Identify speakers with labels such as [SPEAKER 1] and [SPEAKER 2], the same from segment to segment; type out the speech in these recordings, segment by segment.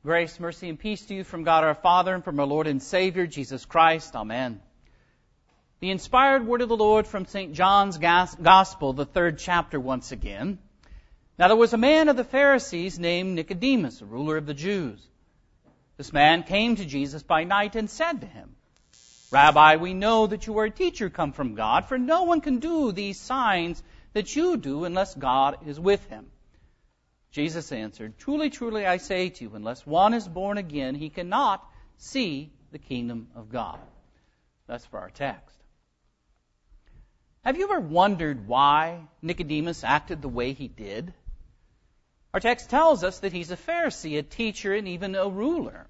[SPEAKER 1] Grace, mercy, and peace to you from God our Father and from our Lord and Savior, Jesus Christ. Amen. The inspired word of the Lord from St. John's Gospel, the 3rd chapter once again. Now there was a man of the Pharisees named Nicodemus, a ruler of the Jews. This man came to Jesus by night and said to him, Rabbi, we know that you are a teacher come from God, for no one can do these signs that you do unless God is with him. Jesus answered, Truly, truly, I say to you, unless one is born again, he cannot see the kingdom of God. That's for our text. Have you ever wondered why Nicodemus acted the way he did? Our text tells us that he's a Pharisee, a teacher, and even a ruler.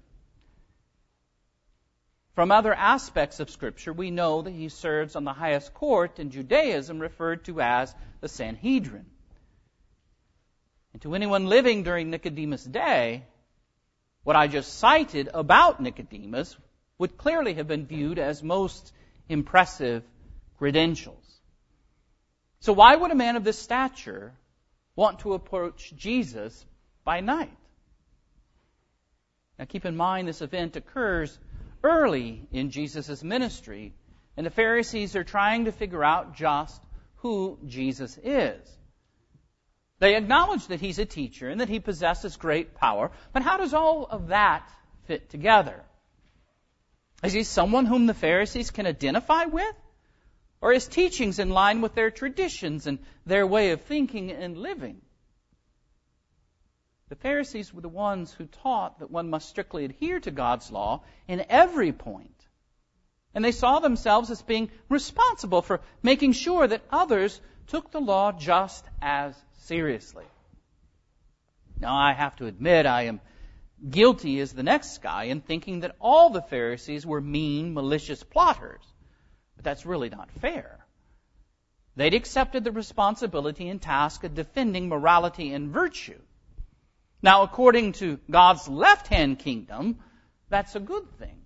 [SPEAKER 1] From other aspects of Scripture, we know that he serves on the highest court in Judaism, referred to as the Sanhedrin. And to anyone living during Nicodemus' day, what I just cited about Nicodemus would clearly have been viewed as most impressive credentials. So why would a man of this stature want to approach Jesus by night? Now keep in mind this event occurs early in Jesus' ministry, and the Pharisees are trying to figure out just who Jesus is. They acknowledge that he's a teacher and that he possesses great power, but how does all of that fit together? Is he someone whom the Pharisees can identify with? Or his teachings in line with their traditions and their way of thinking and living? The Pharisees were the ones who taught that one must strictly adhere to God's law in every point. And they saw themselves as being responsible for making sure that others took the law just as seriously. Now, I have to admit I am guilty as the next guy in thinking that all the Pharisees were mean, malicious plotters. But that's really not fair. They'd accepted the responsibility and task of defending morality and virtue. Now, according to God's left-hand kingdom, that's a good thing.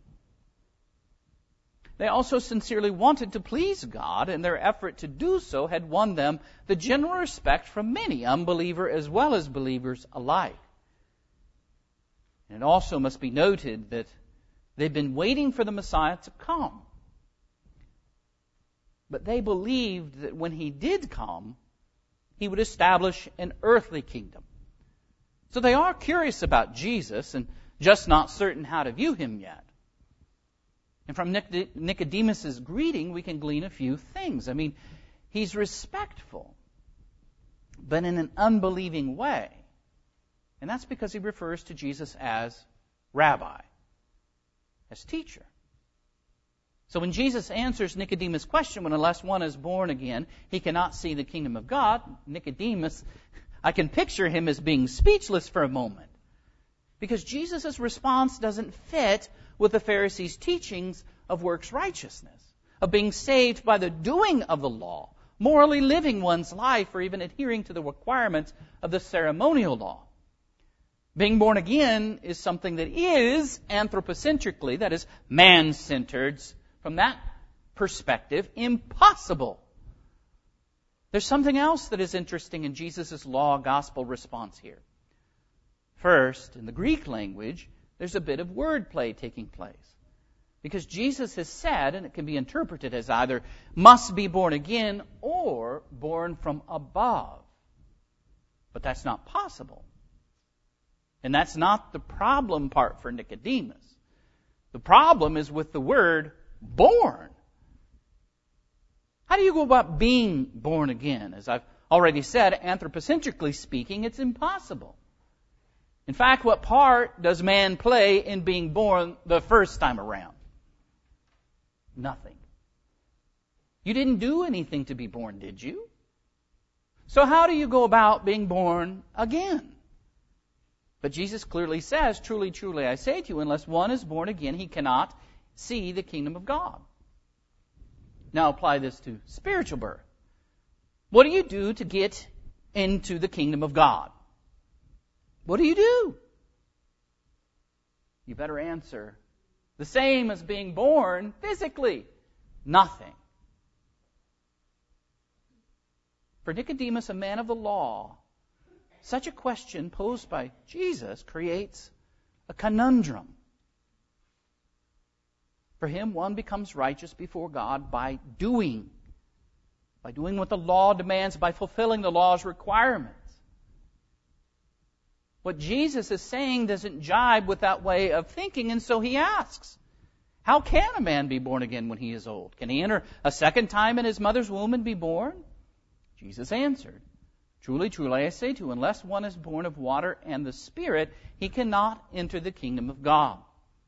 [SPEAKER 1] They also sincerely wanted to please God, and their effort to do so had won them the general respect from many, unbelievers as well as believers alike. And it also must be noted that they've been waiting for the Messiah to come. But they believed that when he did come, he would establish an earthly kingdom. So they are curious about Jesus and just not certain how to view him yet. And from Nicodemus' greeting, we can glean a few things. I mean, he's respectful, but in an unbelieving way. And that's because he refers to Jesus as rabbi, as teacher. So when Jesus answers Nicodemus' question, when unless one is born again, he cannot see the kingdom of God, Nicodemus, I can picture him as being speechless for a moment. Because Jesus' response doesn't fit with the Pharisees' teachings of works righteousness, of being saved by the doing of the law, morally living one's life, or even adhering to the requirements of the ceremonial law. Being born again is something that is anthropocentrically, that is man-centered, from that perspective, impossible. There's something else that is interesting in Jesus' law-gospel response here. First, in the Greek language, there's a bit of wordplay taking place. Because Jesus has said, and it can be interpreted as either must be born again or born from above. But that's not possible. And that's not the problem part for Nicodemus. The problem is with the word born. How do you go about being born again? As I've already said, anthropocentrically speaking, it's impossible. In fact, what part does man play in being born the first time around? Nothing. You didn't do anything to be born, did you? So how do you go about being born again? But Jesus clearly says, Truly, truly, I say to you, unless one is born again, he cannot see the kingdom of God. Now apply this to spiritual birth. What do you do to get into the kingdom of God? What do you do? You better answer the same as being born physically. Nothing. For Nicodemus, a man of the law, such a question posed by Jesus creates a conundrum. For him, one becomes righteous before God by doing what the law demands, by fulfilling the law's requirements. What Jesus is saying doesn't jibe with that way of thinking, and so he asks, how can a man be born again when he is old? Can he enter a second time in his mother's womb and be born? Jesus answered, truly, truly, I say to you, unless one is born of water and the Spirit, he cannot enter the kingdom of God.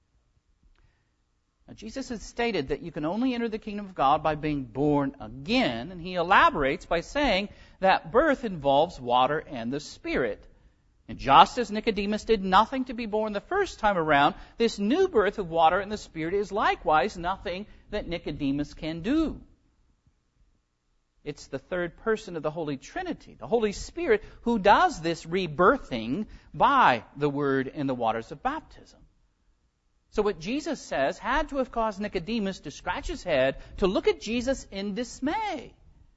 [SPEAKER 1] Now, Jesus has stated that you can only enter the kingdom of God by being born again, and he elaborates by saying that birth involves water and the Spirit. And just as Nicodemus did nothing to be born the first time around, this new birth of water and the Spirit is likewise nothing that Nicodemus can do. It's the third person of the Holy Trinity, the Holy Spirit, who does this rebirthing by the Word and the waters of baptism. So what Jesus says had to have caused Nicodemus to scratch his head, to look at Jesus in dismay.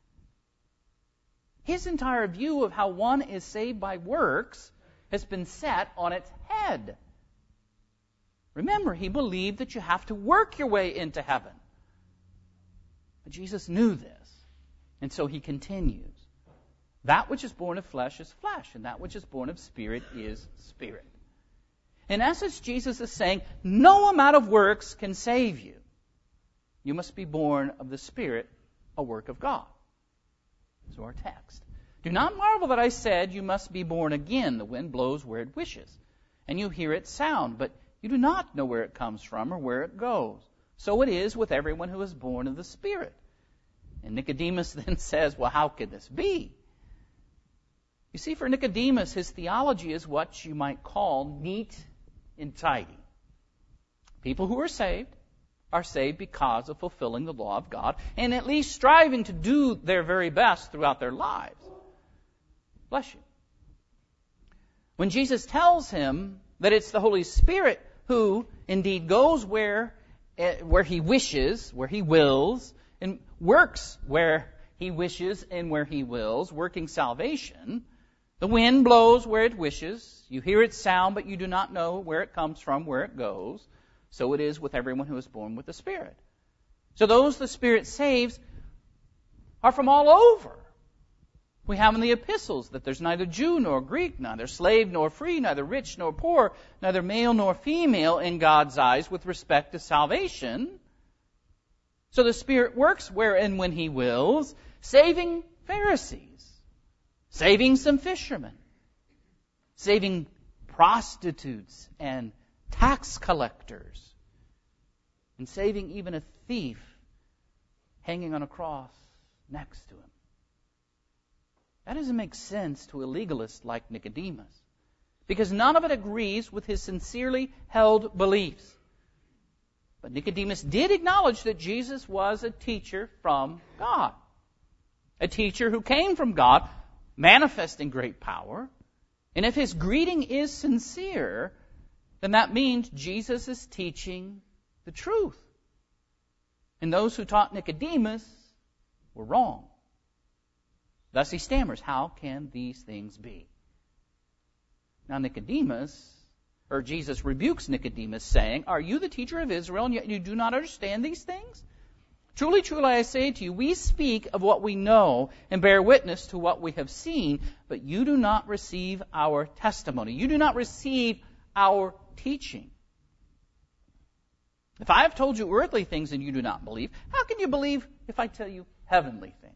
[SPEAKER 1] His entire view of how one is saved by works has been set on its head. Remember, he believed that you have to work your way into heaven. But Jesus knew this, and so he continues. That which is born of flesh is flesh, and that which is born of spirit is spirit. In essence, Jesus is saying, no amount of works can save you. You must be born of the Spirit, a work of God. So our text. Do not marvel that I said you must be born again. The wind blows where it wishes, and you hear its sound, but you do not know where it comes from or where it goes. So it is with everyone who is born of the Spirit. And Nicodemus then says, well, how could this be? You see, for Nicodemus, his theology is what you might call neat and tidy. People who are saved because of fulfilling the law of God and at least striving to do their very best throughout their lives. Bless you. When Jesus tells him that it's the Holy Spirit who indeed goes where he wishes, where he wills, and works where he wishes and where he wills, working salvation, the wind blows where it wishes, you hear its sound, but you do not know where it comes from, where it goes. So it is with everyone who is born with the Spirit. So those the Spirit saves are from all over. We have in the epistles that there's neither Jew nor Greek, neither slave nor free, neither rich nor poor, neither male nor female in God's eyes with respect to salvation. So the Spirit works where and when He wills, saving Pharisees, saving some fishermen, saving prostitutes and tax collectors, and saving even a thief hanging on a cross next to him. That doesn't make sense to a legalist like Nicodemus, because none of it agrees with his sincerely held beliefs. But Nicodemus did acknowledge that Jesus was a teacher from God, a teacher who came from God, manifesting great power. And if his greeting is sincere, then that means Jesus is teaching the truth. And those who taught Nicodemus were wrong. Thus he stammers, how can these things be? Now Jesus rebukes Nicodemus, saying, are you the teacher of Israel, and yet you do not understand these things? Truly, truly, I say to you, we speak of what we know and bear witness to what we have seen, but you do not receive our testimony. You do not receive our teaching. If I have told you earthly things and you do not believe, how can you believe if I tell you heavenly things?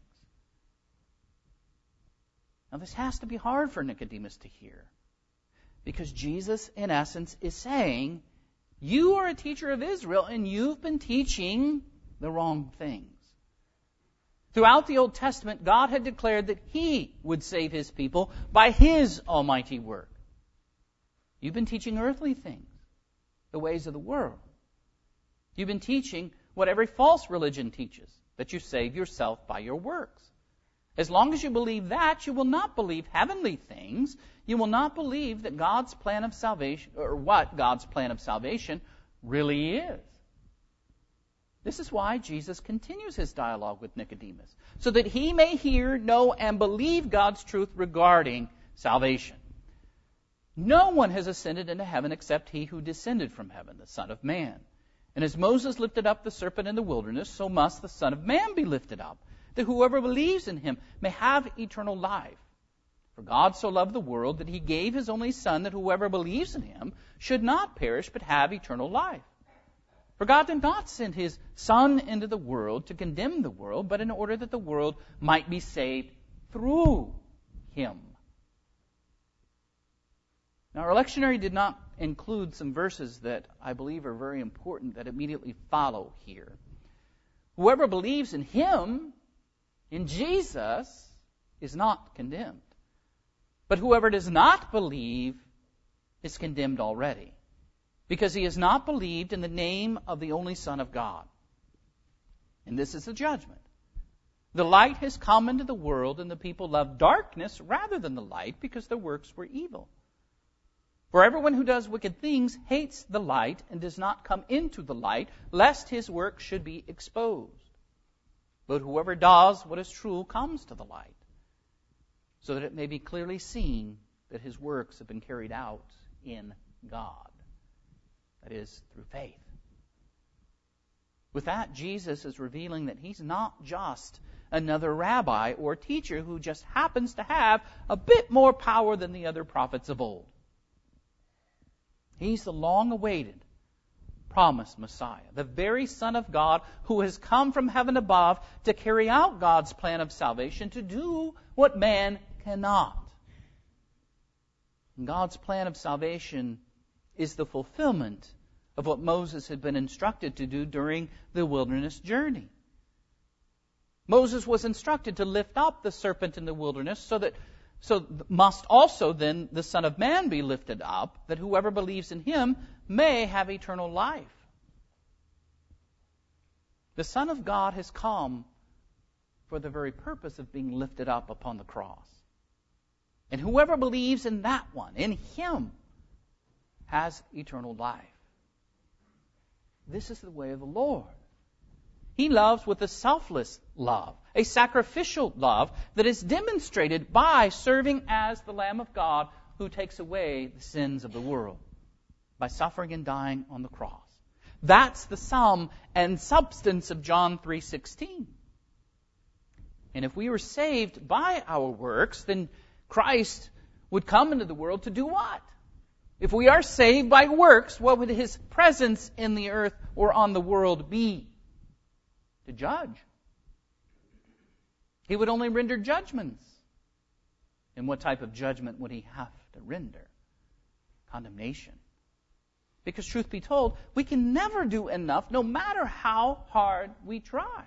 [SPEAKER 1] Now, this has to be hard for Nicodemus to hear, because Jesus, in essence, is saying, you are a teacher of Israel, and you've been teaching the wrong things. Throughout the Old Testament, God had declared that He would save His people by His almighty work. You've been teaching earthly things, the ways of the world. You've been teaching what every false religion teaches, that you save yourself by your works. As long as you believe that, you will not believe heavenly things. You will not believe that God's plan of salvation, or what God's plan of salvation really is. This is why Jesus continues His dialogue with Nicodemus, so that he may hear, know, and believe God's truth regarding salvation. No one has ascended into heaven except he who descended from heaven, the Son of Man. And as Moses lifted up the serpent in the wilderness, so must the Son of Man be lifted up, that whoever believes in him may have eternal life. For God so loved the world that he gave his only Son, that whoever believes in him should not perish but have eternal life. For God did not send his Son into the world to condemn the world, but in order that the world might be saved through him. Now, our lectionary did not include some verses that I believe are very important that immediately follow here. Whoever believes in him, in Jesus, is not condemned. But whoever does not believe is condemned already, because he has not believed in the name of the only Son of God. And this is the judgment. The light has come into the world, and the people loved darkness rather than the light, because their works were evil. For everyone who does wicked things hates the light and does not come into the light, lest his work should be exposed. But whoever does what is true comes to the light, so that it may be clearly seen that his works have been carried out in God. That is, through faith. With that, Jesus is revealing that he's not just another rabbi or teacher who just happens to have a bit more power than the other prophets of old. He's the long-awaited, promised Messiah, the very Son of God who has come from heaven above to carry out God's plan of salvation, to do what man cannot. And God's plan of salvation is the fulfillment of what Moses had been instructed to do during the wilderness journey. Moses was instructed to lift up the serpent in the wilderness, so must also then the Son of Man be lifted up, that whoever believes in him may have eternal life. The Son of God has come for the very purpose of being lifted up upon the cross. And whoever believes in that one, in him, has eternal life. This is the way of the Lord. He loves with a selfless love, a sacrificial love that is demonstrated by serving as the Lamb of God who takes away the sins of the world, by suffering and dying on the cross. That's the sum and substance of John 3:16. And if we were saved by our works, then Christ would come into the world to do what? If we are saved by works, what would his presence in the earth or on the world be? To judge. He would only render judgments. And what type of judgment would he have to render? Condemnation. Because truth be told, we can never do enough, no matter how hard we try.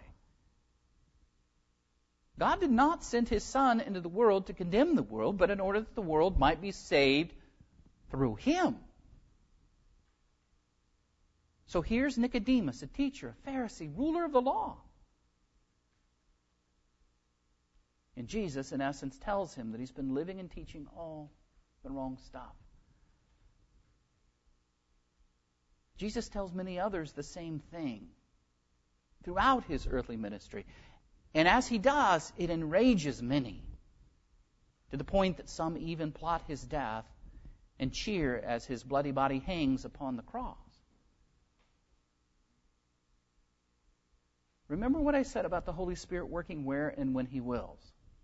[SPEAKER 1] God did not send his Son into the world to condemn the world, but in order that the world might be saved through him. So here's Nicodemus, a teacher, a Pharisee, ruler of the law. And Jesus, in essence, tells him that he's been living and teaching all the wrong stuff. Jesus tells many others the same thing throughout his earthly ministry. And as he does, it enrages many, to the point that some even plot his death and cheer as his bloody body hangs upon the cross. Remember what I said about the Holy Spirit working where and when he wills.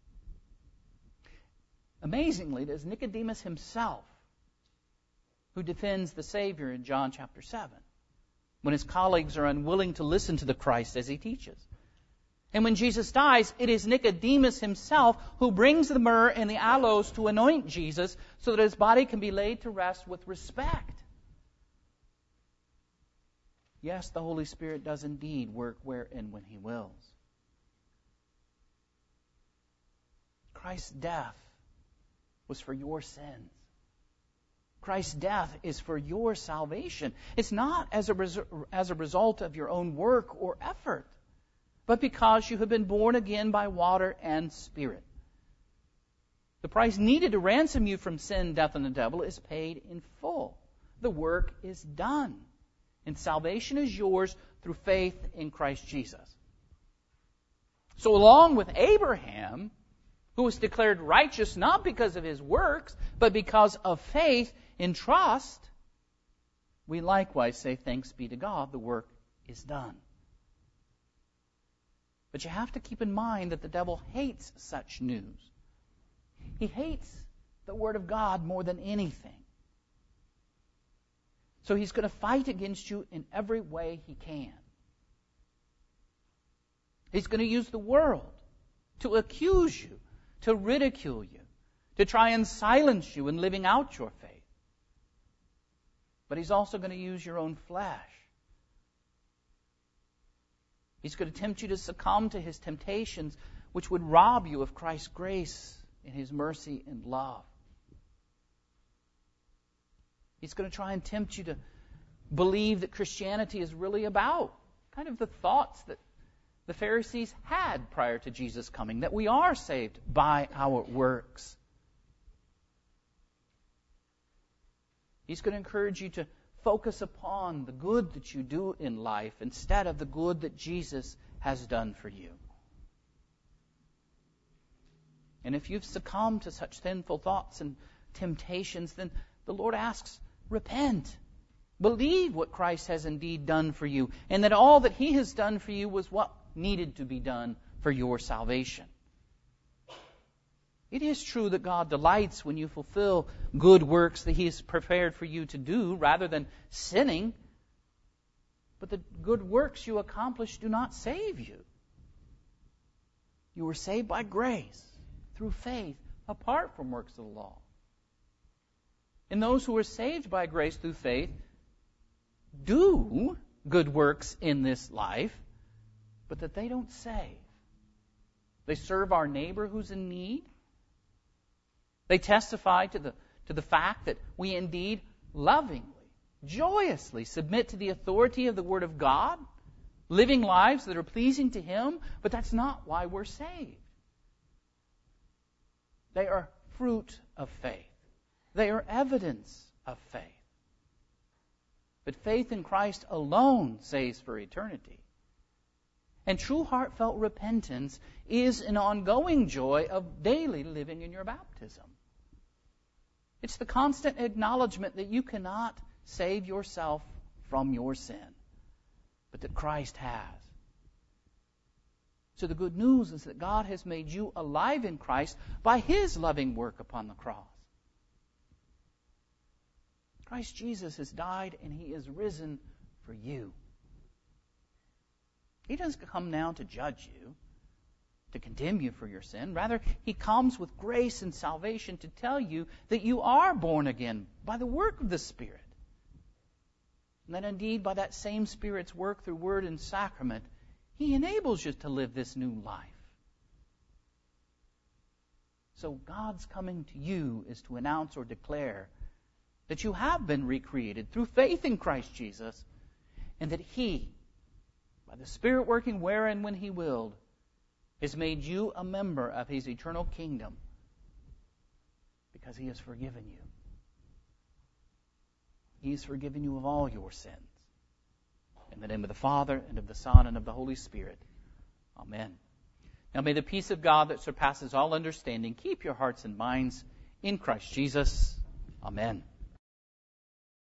[SPEAKER 1] Amazingly, it is Nicodemus himself who defends the Savior in John chapter 7, when his colleagues are unwilling to listen to the Christ as he teaches. And when Jesus dies, it is Nicodemus himself who brings the myrrh and the aloes to anoint Jesus so that his body can be laid to rest with respect. Yes, the Holy Spirit does indeed work where and when he wills. Christ's death was for your sins. Christ's death is for your salvation. It's not as a result of your own work or effort, but because you have been born again by water and Spirit. The price needed to ransom you from sin, death, and the devil is paid in full. The work is done. And salvation is yours through faith in Christ Jesus. So along with Abraham, who was declared righteous not because of his works, but because of faith in trust, we likewise say, thanks be to God, the work is done. But you have to keep in mind that the devil hates such news. He hates the Word of God more than anything. So he's going to fight against you in every way he can. He's going to use the world to accuse you, to ridicule you, to try and silence you in living out your faith. But he's also going to use your own flesh. He's going to tempt you to succumb to his temptations, which would rob you of Christ's grace and his mercy and love. He's going to try and tempt you to believe that Christianity is really about kind of the thoughts that the Pharisees had prior to Jesus coming, that we are saved by our works. He's going to encourage you to focus upon the good that you do in life instead of the good that Jesus has done for you. And if you've succumbed to such sinful thoughts and temptations, then the Lord asks, repent. Believe what Christ has indeed done for you, and that all that he has done for you was what needed to be done for your salvation. It is true that God delights when you fulfill good works that he has prepared for you to do rather than sinning. But the good works you accomplish do not save you. You were saved by grace through faith apart from works of the law. And those who are saved by grace through faith do good works in this life, but that they don't save. They serve our neighbor who's in need. They testify to the fact that we indeed lovingly, joyously submit to the authority of the Word of God, living lives that are pleasing to him, but that's not why we're saved. They are fruit of faith. They are evidence of faith. But faith in Christ alone saves for eternity. And true heartfelt repentance is an ongoing joy of daily living in your baptism. It's the constant acknowledgement that you cannot save yourself from your sin, but that Christ has. So the good news is that God has made you alive in Christ by his loving work upon the cross. Christ Jesus has died and he is risen for you. He doesn't come now to judge you, to condemn you for your sin. Rather, he comes with grace and salvation to tell you that you are born again by the work of the Spirit. And that indeed, by that same Spirit's work through word and sacrament, he enables you to live this new life. So God's coming to you is to announce or declare that you have been recreated through faith in Christ Jesus, and that he, by the Spirit working where and when he willed, has made you a member of his eternal kingdom because he has forgiven you. He has forgiven you of all your sins. In the name of the Father, and of the Son, and of the Holy Spirit. Amen. Now may the peace of God that surpasses all understanding keep your hearts and minds in Christ Jesus. Amen.